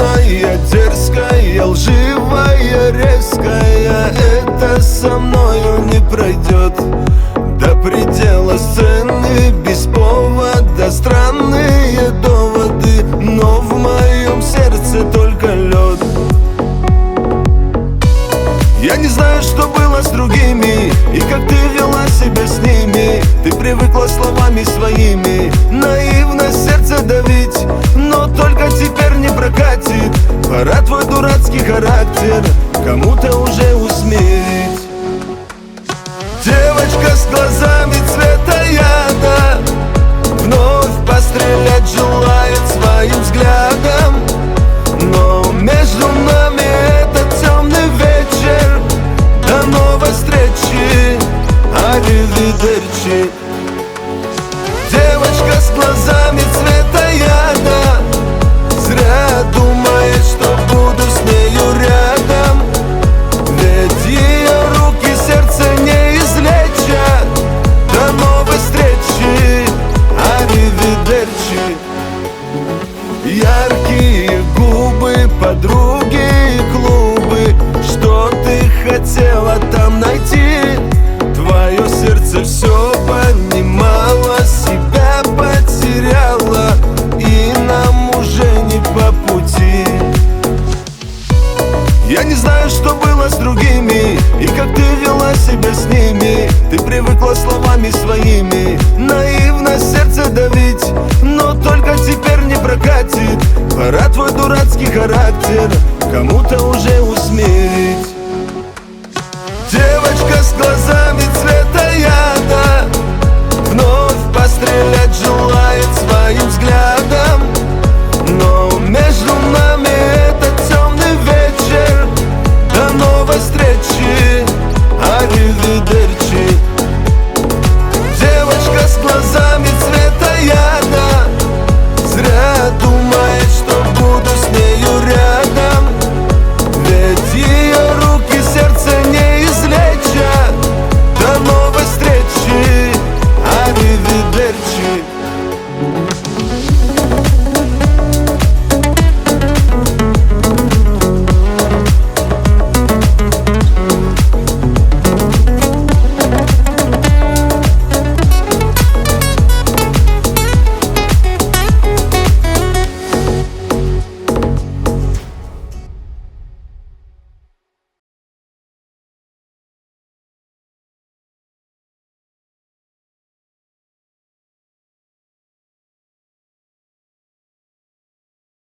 Умная, дерзкая, лживая, резкая, это со мною не пройдет. До предела сцены, без повода, странные доводы, но в моем сердце только лед. Я не знаю, что было с другими и как ты вела себя с ними. Ты привыкла словами своими наивность сердце давить, но только теперь не прокатит. Пора твой дурацкий характер кому-то уже усмирить. Девочка с глазами цвета яда вновь пострелять желает своим взглядом, но между нами этот темный вечер. До новой встречи, аривидерчи. Девочка с глазами цвета яда зря думает, что буду с нею рядом, ведь ее руки сердце не излечат. До новой встречи, аривидерчи. Яркие губы, подруги и клубы, что ты хотела там найти? Твое сердце все понимало, себя потеряла, и нам уже не по пути. Я не знаю, что было с другими и как ты вела себя с ними. Ты привыкла словами своими наивность сердце давить, но только теперь не прокатит. Пора твой дурацкий характер кому-то уже усмирить. Девочка с глазами цвета яда вновь пострелять желает своим взглядом,